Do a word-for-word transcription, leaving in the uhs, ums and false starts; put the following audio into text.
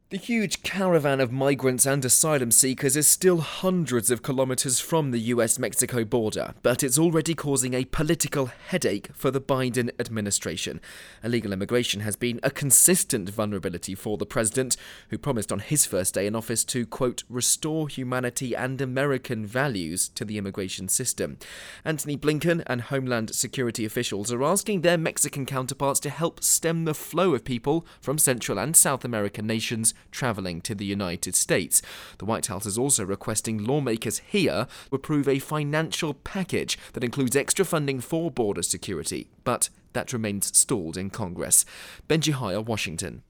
The huge caravan of migrants and asylum seekers is still hundreds of kilometres from the U S Mexico border, but it's already causing a political headache for the Biden administration. Illegal immigration has been a consistent vulnerability for the president, who promised on his first day in office to, quote, restore humanity and American values to the immigration system. Antony Blinken and Homeland Security officials are asking their Mexican counterparts to help stem the flow of people from Central and South American nations travelling to the United States. The White House is also requesting lawmakers here approve a financial package that includes extra funding for border security, but that remains stalled in Congress. Benji Hire, Washington.